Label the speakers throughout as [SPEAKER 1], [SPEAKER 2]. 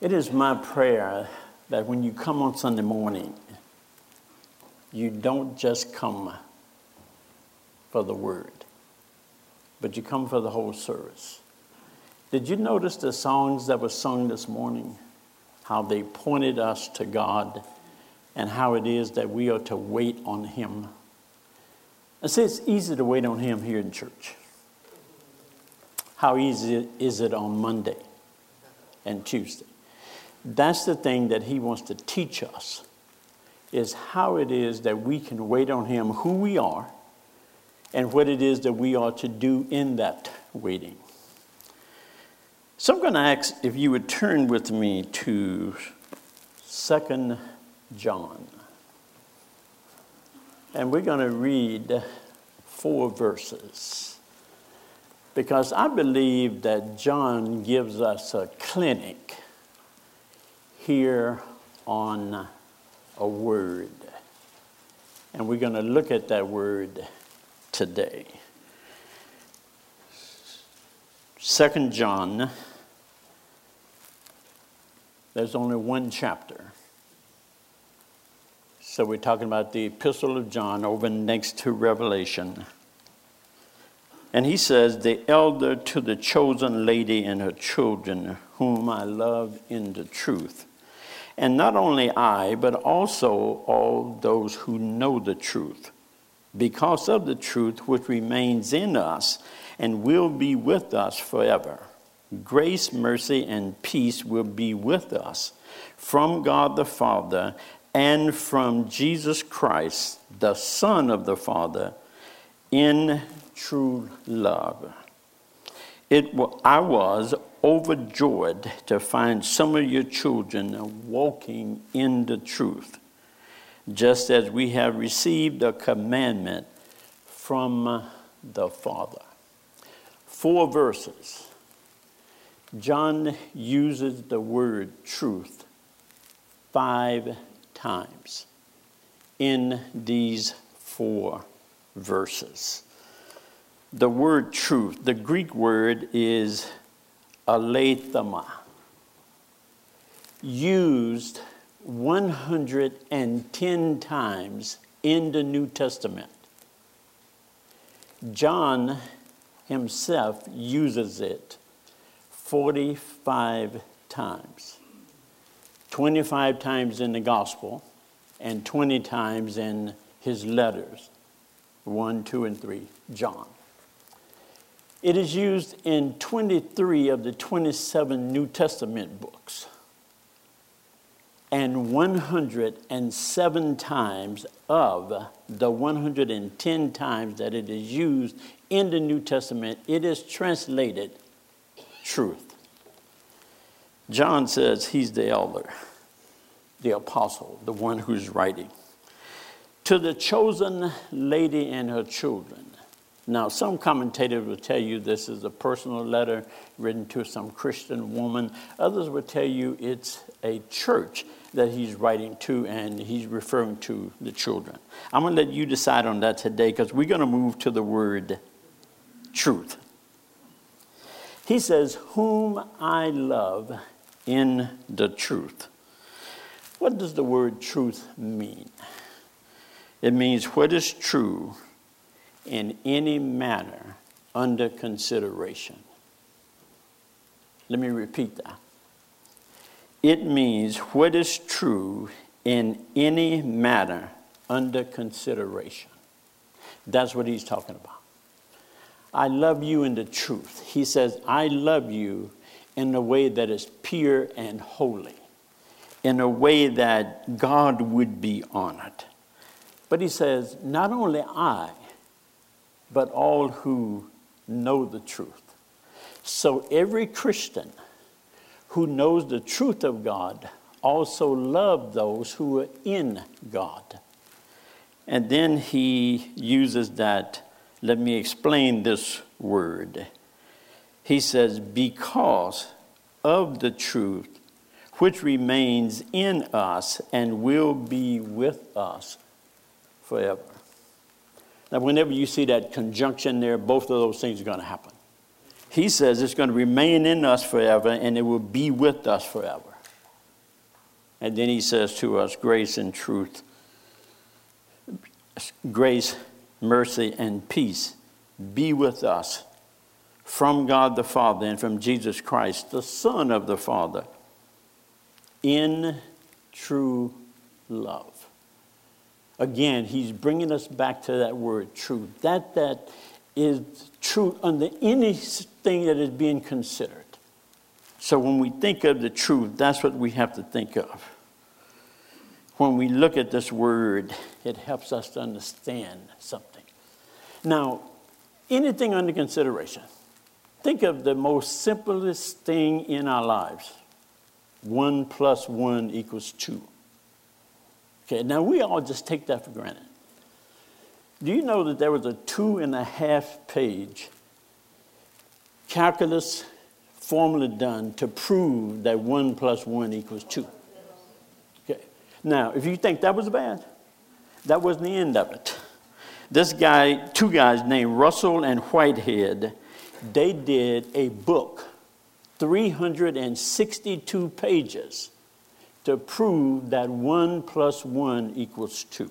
[SPEAKER 1] It is my prayer that when you come on Sunday morning, you don't just come for the word, but you come for the whole service. Did you notice the songs that were sung this morning? How they pointed us to God and how it is that we are to wait on Him. I say it's easy to wait on Him here in church. How easy is it on Monday and Tuesday? That's the thing that He wants to teach us, is how it is that we can wait on Him, who we are, and what it is that we are to do in that waiting. So I'm going to ask if you would turn with me to 2 John. And we're going to read 4 verses. Because I believe that John gives us a clinic here on a word. And we're going to look at that word today. 2 John, there's only one chapter. So we're talking about the Epistle of John over next to Revelation. And he says, the elder to the chosen lady and her children, whom I love in the truth. And not only I, but also all those who know the truth, because of the truth which remains in us and will be with us forever. Grace, mercy, and peace will be with us from God the Father and from Jesus Christ, the Son of the Father, in true love. I was overjoyed to find some of your children walking in the truth, just as we have received a commandment from the Father. 4 verses. John uses the word truth 5 times in these 4 verses. The word truth, the Greek word is aleithema, used 110 times in the New Testament. John himself uses it 45 times. 25 times in the gospel and 20 times in his letters, 1, 2, and 3, John. It is used in 23 of the 27 New Testament books, and 107 times of the 110 times that it is used in the New Testament, it is translated truth. John says he's the elder, the apostle, the one who's writing. To the chosen lady and her children. Now, some commentators will tell you this is a personal letter written to some Christian woman. Others will tell you it's a church that he's writing to, and he's referring to the children. I'm going to let you decide on that today, because we're going to move to the word truth. He says, whom I love in the truth. What does the word truth mean? It means what is true in any matter under consideration. Let me repeat that. It means what is true in any matter under consideration. That's what he's talking about. I love you in the truth. He says, I love you in a way that is pure and holy, in a way that God would be honored. But he says, not only I, but all who know the truth. So every Christian who knows the truth of God also love those who are in God. And then he uses that, let me explain this word. He says, because of the truth which remains in us and will be with us forever. Now, whenever you see that conjunction there, both of those things are going to happen. He says it's going to remain in us forever, and it will be with us forever. And then he says to us, grace and truth, grace, mercy, and peace be with us from God the Father and from Jesus Christ, the Son of the Father, in true love. Again, he's bringing us back to that word truth. That is truth under anything that is being considered. So when we think of the truth, that's what we have to think of. When we look at this word, it helps us to understand something. Now, anything under consideration. Think of the most simplest thing in our lives. 1 + 1 = 2. Okay, now we all just take that for granted. Do you know that there was a 2.5-page calculus formula done to prove that 1 + 1 = 2? Okay. Now, if you think that was bad, that wasn't the end of it. This guy, two guys named Russell and Whitehead, they did a book, 362 pages, to prove that 1 + 1 = 2.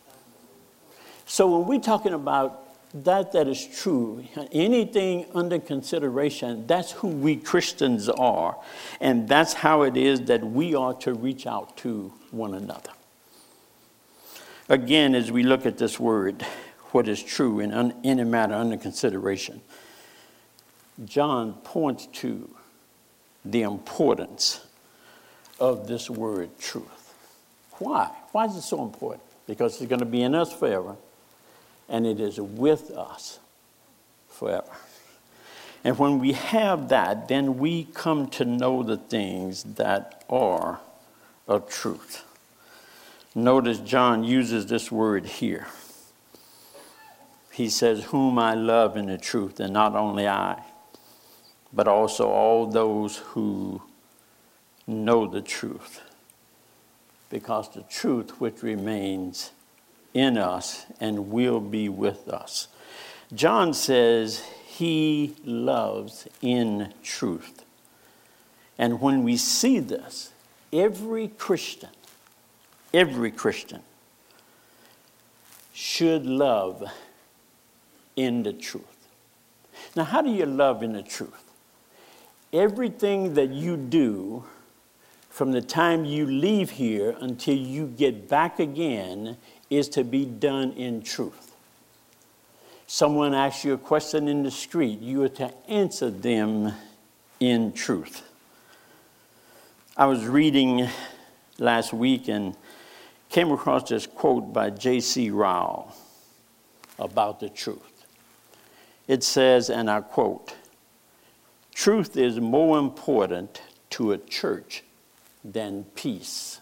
[SPEAKER 1] So when we're talking about that is true, anything under consideration, that's who we Christians are. And that's how it is that we are to reach out to one another. Again, as we look at this word, what is true in any matter under consideration, John points to the importance of this word truth. Why? Why is it so important? Because it's going to be in us forever, and it is with us forever. And when we have that, then we come to know the things that are of truth. Notice John uses this word here. He says, whom I love in the truth, and not only I, but also all those who know the truth. Because the truth which remains in us and will be with us. John says he loves in truth. And when we see this, every Christian should love in the truth. Now, how do you love in the truth? Everything that you do from the time you leave here until you get back again is to be done in truth. Someone asks you a question in the street, you are to answer them in truth. I was reading last week and came across this quote by J.C. Ryle about the truth. It says, and I quote, "Truth is more important to a church than peace."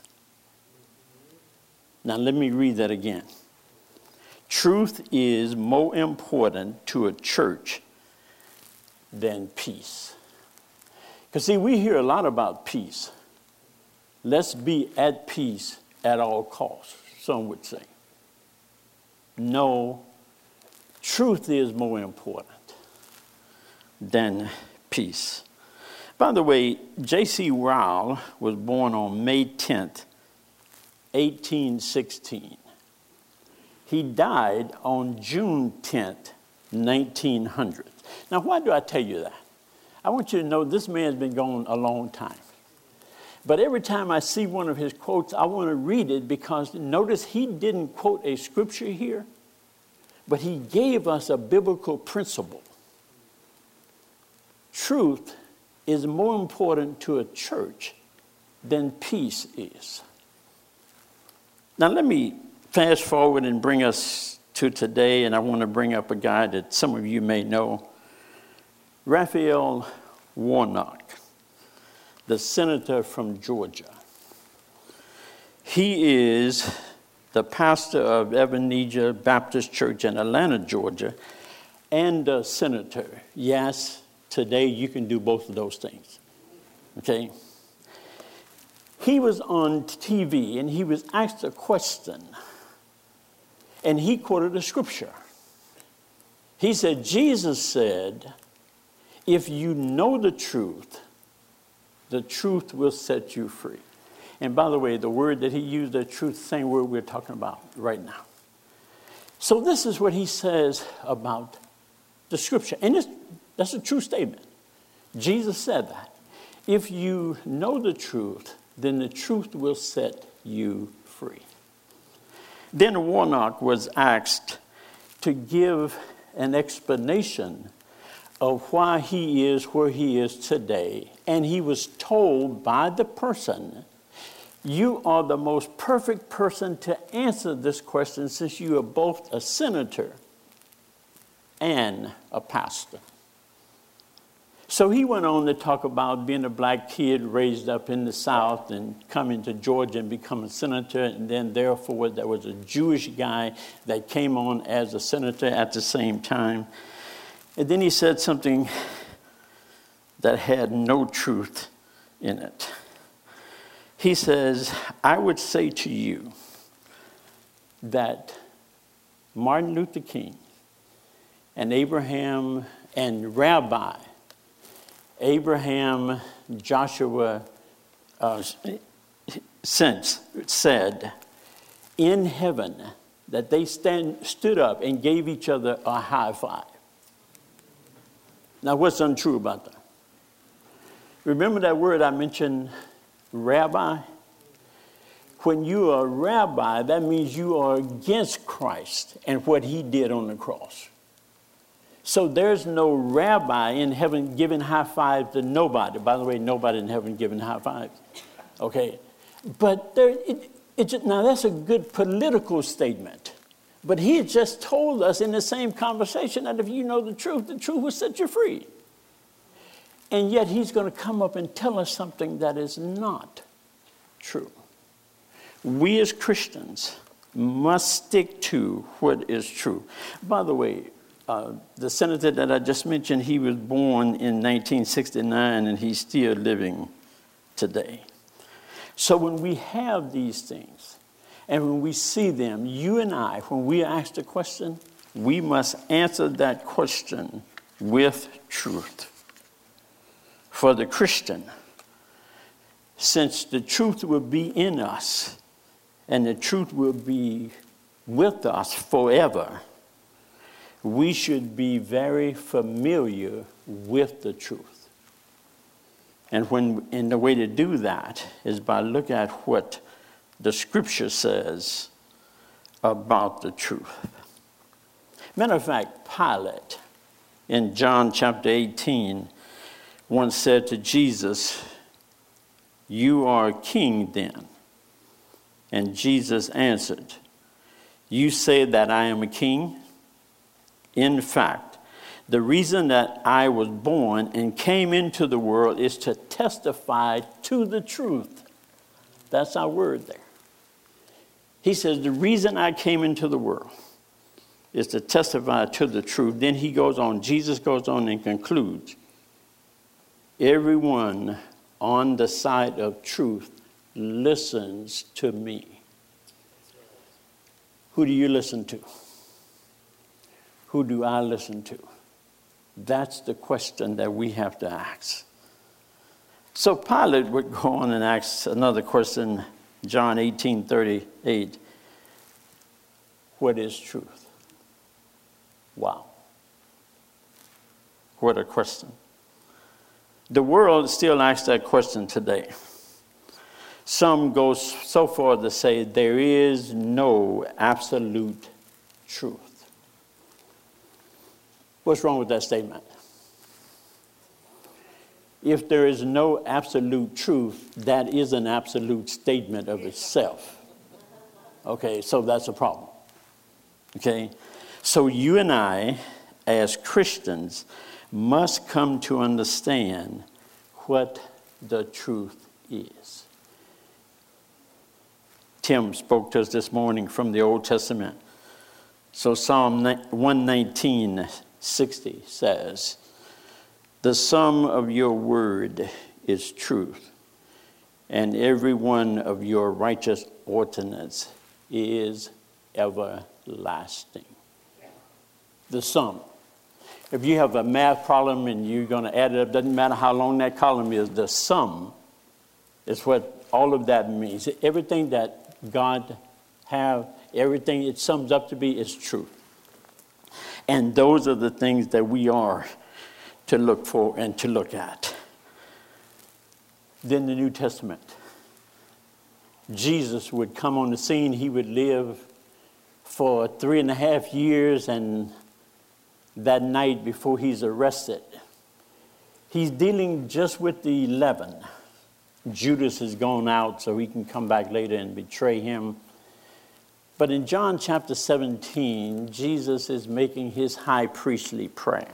[SPEAKER 1] Now let me read that again. Truth is more important to a church than peace. Because see, we hear a lot about peace. Let's be at peace at all costs, some would say. No, truth is more important than peace. By the way, J.C. Ryle was born on May 10th, 1816. He died on June 10th, 1900. Now, why do I tell you that? I want you to know this man's been gone a long time. But every time I see one of his quotes, I want to read it because notice he didn't quote a scripture here, but he gave us a biblical principle. Truth is more important to a church than peace is. Now let me fast forward and bring us to today, and I want to bring up a guy that some of you may know, Raphael Warnock, the senator from Georgia. He is the pastor of Ebenezer Baptist Church in Atlanta, Georgia, and a senator. Yes, today you can do both of those things. Okay? He was on TV and he was asked a question, and he quoted a scripture. He said, Jesus said, if you know the truth will set you free. And by the way, the word that he used, the truth, same word we're talking about right now. So this is what he says about the scripture. And that's a true statement. Jesus said that. If you know the truth, then the truth will set you free. Then Warnock was asked to give an explanation of why he is where he is today. And he was told by the person, you are the most perfect person to answer this question since you are both a senator and a pastor. So he went on to talk about being a black kid raised up in the South and coming to Georgia and becoming a senator. And then therefore there was a Jewish guy that came on as a senator at the same time. And then he said something that had no truth in it. He says, I would say to you that Martin Luther King and Abraham and Rabbi Abraham Joshua said in heaven that they stood up and gave each other a high five. Now, what's untrue about that? Remember that word I mentioned, rabbi? When you are a rabbi, that means you are against Christ and what he did on the cross. So there's no rabbi in heaven giving high fives to nobody. By the way, nobody in heaven giving high fives. Okay. But now that's a good political statement. But he had just told us in the same conversation that if you know the truth will set you free. And yet he's going to come up and tell us something that is not true. We as Christians must stick to what is true. By the way, the senator that I just mentioned, he was born in 1969 and he's still living today. So when we have these things and when we see them, you and I, when we ask the question, we must answer that question with truth. For the Christian, since the truth will be in us and the truth will be with us forever, we should be very familiar with the truth. And the way to do that is by looking at what the scripture says about the truth. Matter of fact, Pilate in John chapter 18 once said to Jesus, "You are king then." And Jesus answered, "You say that I am a king? In fact, the reason that I was born and came into the world is to testify to the truth." That's our word there. He says, the reason I came into the world is to testify to the truth. Then he goes on, Jesus goes on and concludes, everyone on the side of truth listens to me. Who do you listen to? Who do I listen to? That's the question that we have to ask. So Pilate would go on and ask another question, John 18:38. What is truth? Wow. What a question. The world still asks that question today. Some go so far to say there is no absolute truth. What's wrong with that statement? If there is no absolute truth, that is an absolute statement of itself. Okay, so that's a problem. Okay, so you and I, as Christians, must come to understand what the truth is. Tim spoke to us this morning from the Old Testament. So Psalm 119:60 says, the sum of your word is truth, and every one of your righteous ordinance is everlasting. The sum. If you have a math problem and you're going to add it up, doesn't matter how long that column is, the sum is what all of that means. Everything that God have, everything it sums up to be is truth. And those are the things that we are to look for and to look at. Then the New Testament. Jesus would come on the scene. He would live for 3.5 years, and that night before he's arrested, he's dealing just with the 11. Judas has gone out so he can come back later and betray him. But in John chapter 17, Jesus is making his high priestly prayer.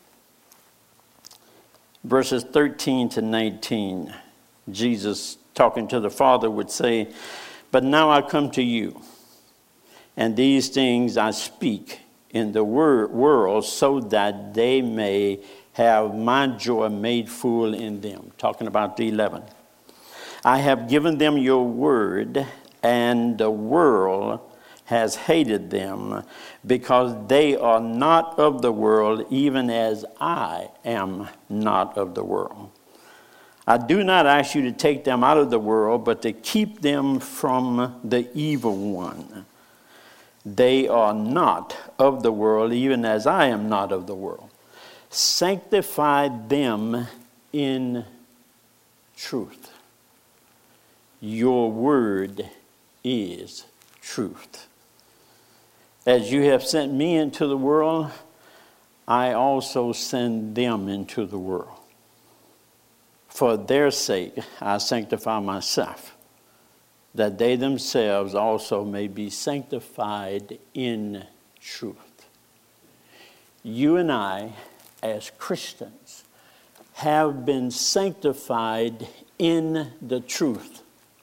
[SPEAKER 1] Verses 13 to 19, Jesus, talking to the Father, would say, "But now I come to you, and these things I speak in the world so that they may have my joy made full in them." Talking about the 11. "I have given them your word, and the world has hated them because they are not of the world, even as I am not of the world. I do not ask you to take them out of the world, but to keep them from the evil one. They are not of the world, even as I am not of the world. Sanctify them in truth. Your word is truth. As you have sent me into the world, I also send them into the world. For their sake, I sanctify myself, that they themselves also may be sanctified in truth." You and I, as Christians, have been sanctified in the truth.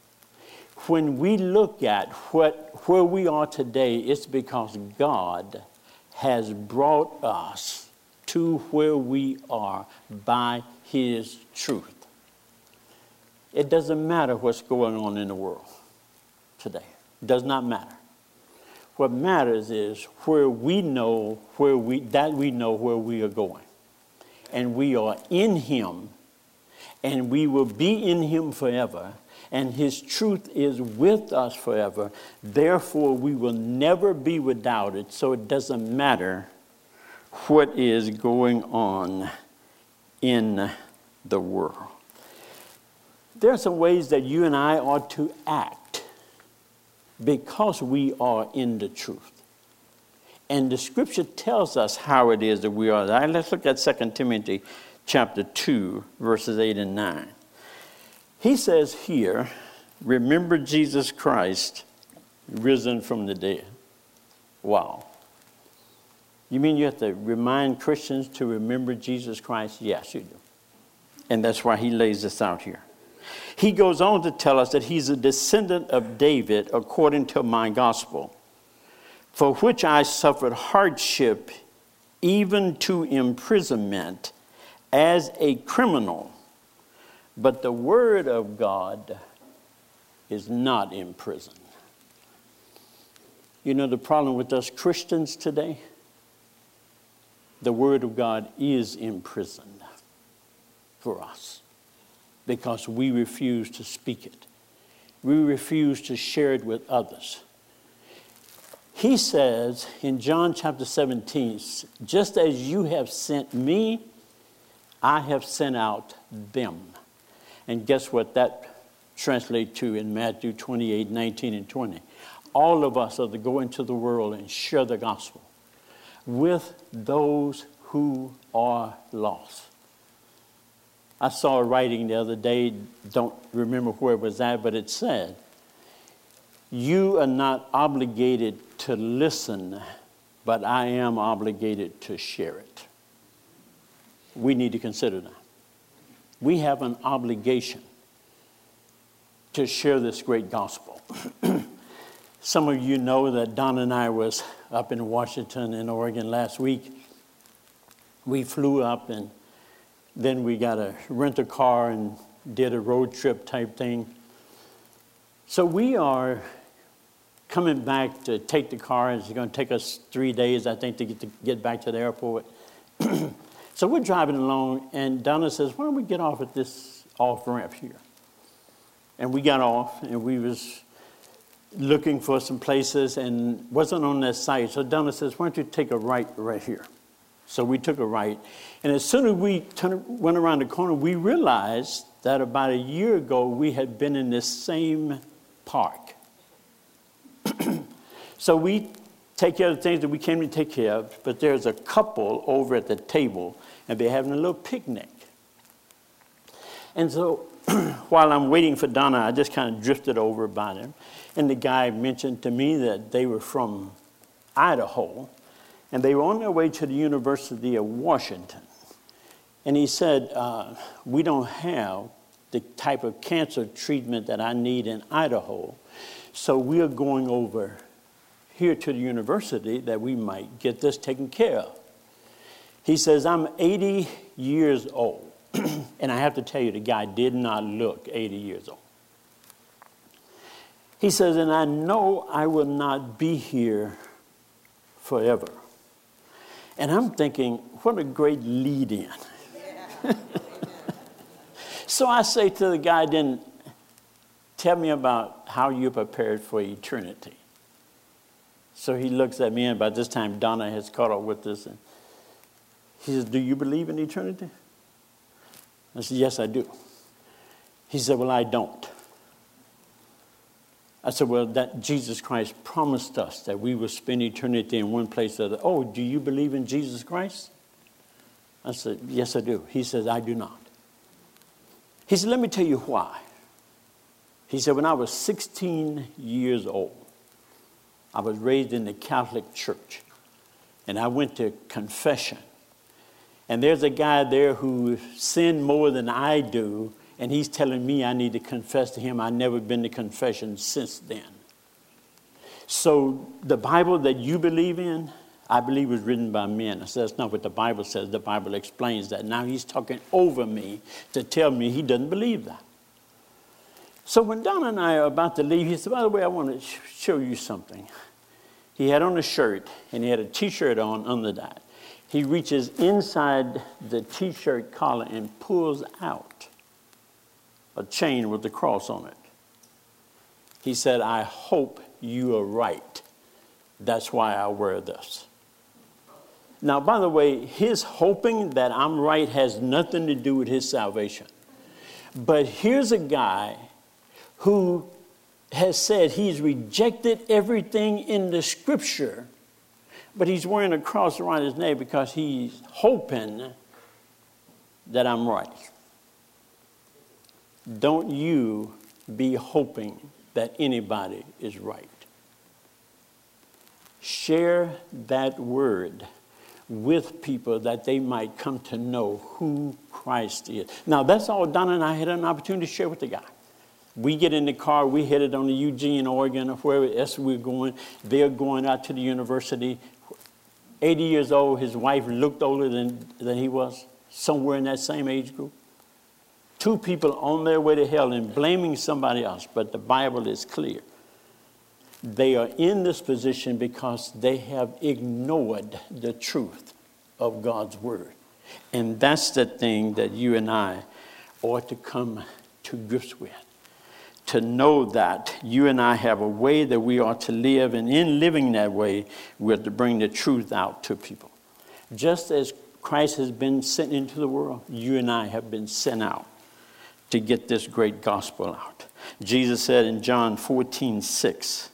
[SPEAKER 1] When we look at where we are today, it's because God has brought us to where we are by his truth. It doesn't matter what's going on in the world today. It does not matter. What matters is where we know where we are going. And we are in him, and we will be in him forever. And his truth is with us forever. Therefore, we will never be without it. So it doesn't matter what is going on in the world. There are some ways that you and I ought to act because we are in the truth. And the scripture tells us how it is that we are. Let's look at 2 Timothy chapter 2, verses 8 and 9. He says here, "Remember Jesus Christ, risen from the dead." Wow. You mean you have to remind Christians to remember Jesus Christ? Yes, you do. And that's why he lays this out here. He goes on to tell us that he's a descendant of David according to my gospel, for which I suffered hardship, even to imprisonment, as a criminal. But the word of God is not in prison. You know the problem with us Christians today? The word of God is imprisoned for us because we refuse to speak it. We refuse to share it with others. He says in John chapter 17, "Just as you have sent me, I have sent out them." And guess what that translates to in Matthew 28, 19 and 20. All of us are to go into the world and share the gospel with those who are lost. I saw a writing the other day, don't remember where it was at, but it said, "You are not obligated to listen, but I am obligated to share it." We need to consider that. We have an obligation to share this great gospel. Some of you know that Don and I was up in Washington and Oregon last week. We flew up and then we got to rent a car and did a road trip type thing. So we are coming back to take the car. It's going to take us 3 days, I think, to get back to the airport. So we're driving along, and Donna says, "Why don't we get off at this off-ramp here?" And we got off, and we was looking for some places and wasn't on that site. So Donna says, why don't you take a right here? So we took a right. And as soon as we went around the corner, we realized that about a year ago, we had been in this same park. So we take care of the things that we came to take care of, but there's a couple over at the table, and they're having a little picnic. And so while I'm waiting for Donna, I just kind of drifted over by them. And the guy mentioned to me that they were from Idaho, and they were on their way to the University of Washington. And he said, we don't have the type of cancer treatment that I need in Idaho, so we are going over here to the university that we might get this taken care of. He says, I'm 80 years old. And I have to tell you, the guy did not look 80 years old. He says, and I know I will not be here forever. And I'm thinking, what a great lead-in. So I say to the guy, then tell me about how you prepared for eternity. So he looks at me, and by this time Donna has caught up with us. And he says, do you believe in eternity? I said, yes, I do. He said, well, I don't. I said, well, that Jesus Christ promised us that we will spend eternity in one place or another. Oh, do you believe in Jesus Christ? I said, yes, I do. He says, I do not. He said, let me tell you why. He said, when I was 16 years old, I was raised in the Catholic Church, and I went to confession. And there's a guy there who sinned more than I do, and he's telling me I need to confess to him. I've never been to confession since then. So the Bible that you believe in, I believe was written by men. I said, that's not what the Bible says. The Bible explains that. Now he's talking over me to tell me he doesn't believe that. So when Donna and I are about to leave, he said, by the way, I want to show you something. He had on a shirt, and he had a T-shirt on under that. He reaches inside the T-shirt collar and pulls out a chain with the cross on it. He said, I hope you are right. That's why I wear this. Now, by the way, his hoping that I'm right has nothing to do with his salvation. But here's a guy who has said he's rejected everything in the scripture, but he's wearing a cross around his neck because he's hoping that I'm right. Don't you be hoping that anybody is right. Share that word with people that they might come to know who Christ is. Now, that's all Donna and I had an opportunity to share with the guy. We get in the car, we headed on to Eugene, Oregon, or wherever else we're going. They're going out to the university. 80 years old, his wife looked older than he was, somewhere in that same age group. Two people on their way to hell and blaming somebody else, but the Bible is clear. They are in this position because they have ignored the truth of God's word. And that's the thing that you and I ought to come to grips with. To know that you and I have a way that we ought to live, and in living that way, we're to bring the truth out to people. Just as Christ has been sent into the world, you and I have been sent out to get this great gospel out. Jesus said in John 14:6,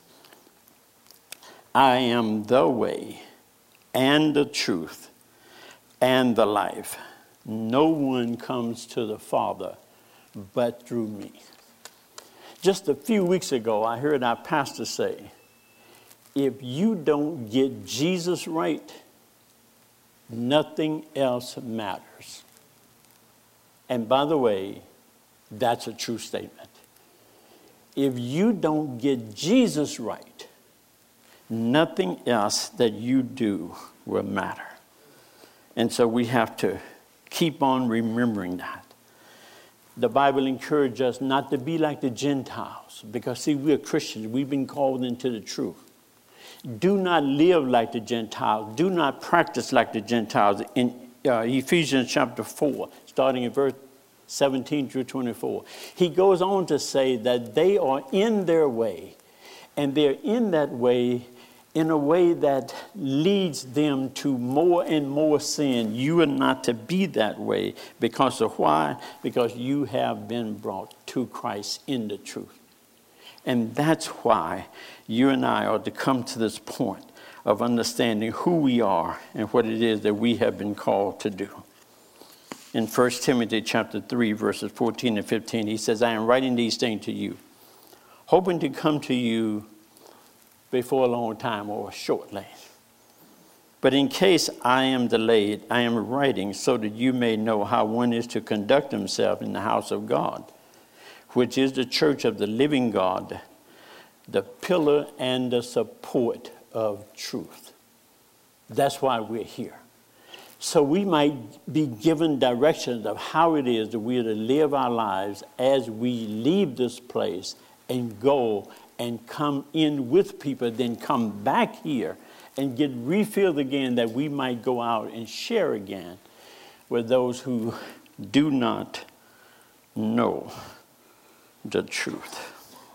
[SPEAKER 1] I am the way and the truth and the life. No one comes to the Father but through me. Just a few weeks ago, I heard our pastor say, if you don't get Jesus right, nothing else matters. And by the way, that's a true statement. If you don't get Jesus right, nothing else that you do will matter. And so we have to keep on remembering that. The Bible encourages us not to be like the Gentiles because, see, we're Christians. We've been called into the truth. Do not live like the Gentiles. Do not practice like the Gentiles. In Ephesians chapter 4, starting in verse 17 through 24. He goes on to say that they are in their way, and they're in that way in a way that leads them to more and more sin. You are not to be that way because of why? Because you have been brought to Christ in the truth. And that's why you and I are to come to this point of understanding who we are and what it is that we have been called to do. In 1 Timothy chapter 3, verses 14 and 15, he says, I am writing these things to you, hoping to come to you before a long time or shortly. But in case I am delayed, I am writing so that you may know how one is to conduct himself in the house of God, which is the church of the living God, the pillar and the support of truth. That's why we're here. So we might be given directions of how it is that we are to live our lives as we leave this place and go and come in with people, then come back here and get refilled again, that we might go out and share again with those who do not know the truth.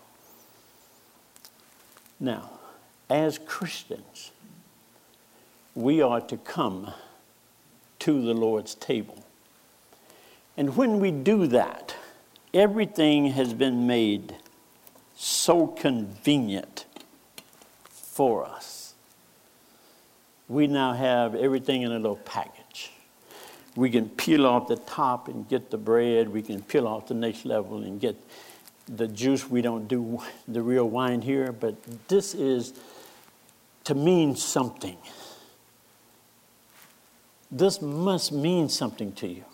[SPEAKER 1] Now, as Christians, we are to come to the Lord's table. And when we do that, everything has been made so convenient for us. We now have everything in a little package. We can peel off the top and get the bread. We can peel off the next level and get the juice. We don't do the real wine here, but this is to mean something. This must mean something to you.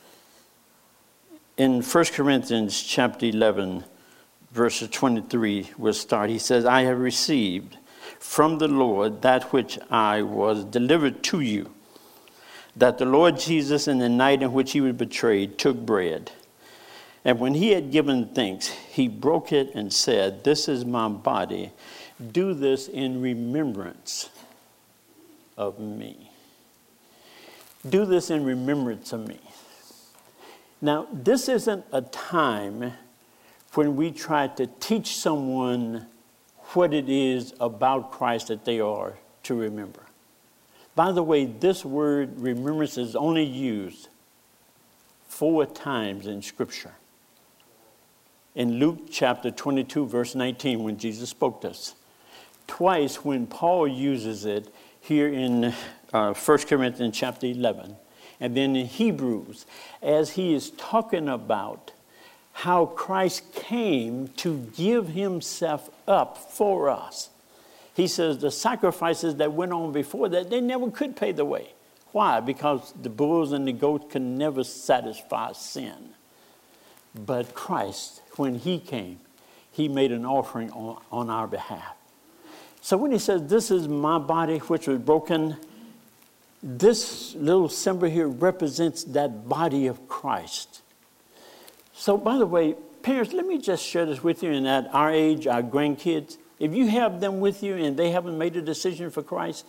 [SPEAKER 1] In 1 Corinthians chapter 11, verses 23, we'll start. He says, I have received from the Lord that which I was delivered to you, that the Lord Jesus, in the night in which he was betrayed, took bread. And when he had given thanks, he broke it and said, this is my body. Do this in remembrance of me. Do this in remembrance of me. Now, this isn't a time when we try to teach someone what it is about Christ that they are to remember. By the way, this word remembrance is only used 4 times in Scripture. In Luke chapter 22, verse 19, when Jesus spoke to us. Twice when Paul uses it here in 1 Corinthians chapter 11. And then in Hebrews, as he is talking about how Christ came to give himself up for us. He says the sacrifices that went on before that, they never could pay the way. Why? Because the bulls and the goats can never satisfy sin. But Christ, when he came, he made an offering on our behalf. So when he says, this is my body which was broken, this little symbol here represents that body of Christ. So, by the way, parents, let me just share this with you. And at our age, our grandkids, if you have them with you and they haven't made a decision for Christ,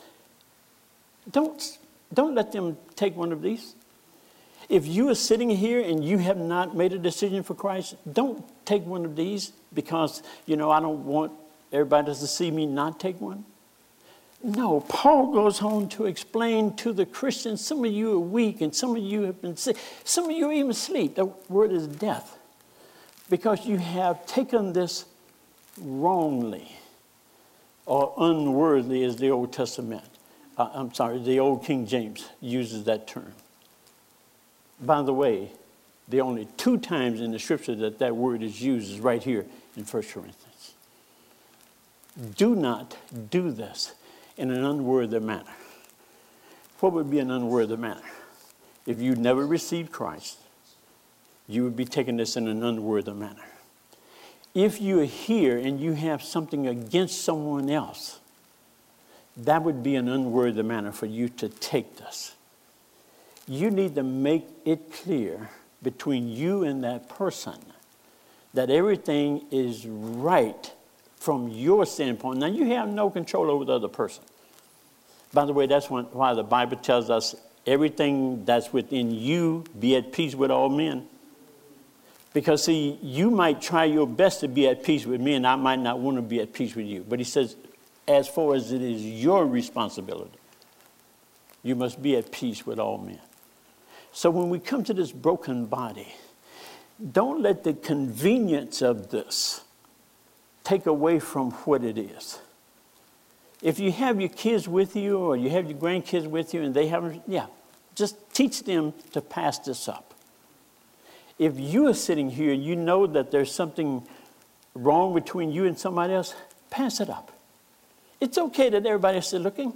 [SPEAKER 1] don't let them take one of these. If you are sitting here and you have not made a decision for Christ, don't take one of these because, I don't want everybody to see me not take one. No, Paul goes on to explain to the Christians, some of you are weak and some of you have been sick. Some of you are even asleep. The word is death. Because you have taken this wrongly or unworthily, as the Old Testament. The Old King James uses that term. By the way, the only 2 times in the Scripture that word is used is right here in 1 Corinthians. Do not do this in an unworthy manner. What would be an unworthy manner? If you never received Christ, you would be taking this in an unworthy manner. If you are here and you have something against someone else, that would be an unworthy manner for you to take this. You need to make it clear between you and that person that everything is right from your standpoint. Now, you have no control over the other person. By the way, that's why the Bible tells us everything that's within you, be at peace with all men. Because, see, you might try your best to be at peace with me, and I might not want to be at peace with you. But he says, as far as it is your responsibility, you must be at peace with all men. So when we come to this broken body, don't let the convenience of this take away from what it is. If you have your kids with you or you have your grandkids with you and they haven't, just teach them to pass this up. If you are sitting here and you know that there's something wrong between you and somebody else, pass it up. It's okay that everybody is still looking.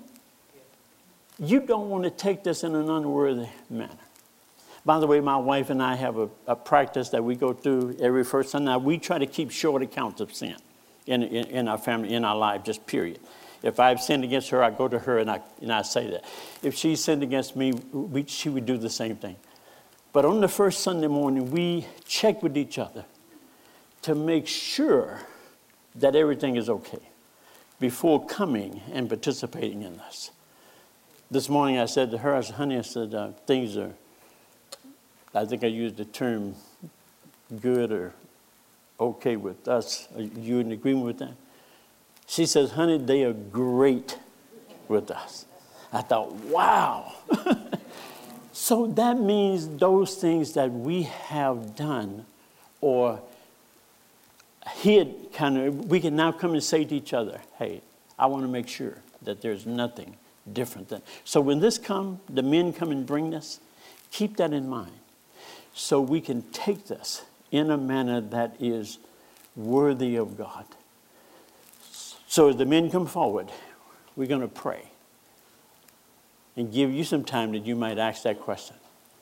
[SPEAKER 1] You don't want to take this in an unworthy manner. By the way, my wife and I have a practice that we go through every first Sunday. We try to keep short accounts of sin in our family, in our life, just period. If I've sinned against her, I go to her and I say that. If she sinned against me, she would do the same thing. But on the first Sunday morning, we check with each other to make sure that everything is okay before coming and participating in this. This morning I said to her, I said, honey, I said, things are, I think I used the term good or okay with us. Are you in agreement with that? She says, honey, they are great with us. I thought, wow. So that means those things that we have done or hid we can now come and say to each other, hey, I want to make sure that there's nothing different than. So when the men come and bring this, keep that in mind. So we can take this in a manner that is worthy of God. So as the men come forward, we're going to pray and give you some time that you might ask that question.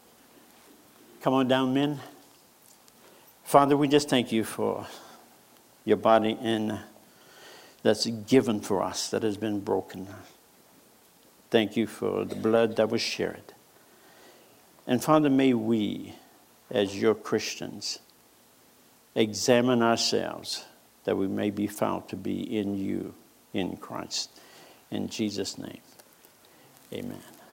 [SPEAKER 1] Come on down, men. Father, we just thank you for your body that's given for us, that has been broken. Thank you for the blood that was shed. And Father, may we, as your Christians, examine ourselves that we may be found to be in you, in Christ. In Jesus' name, amen.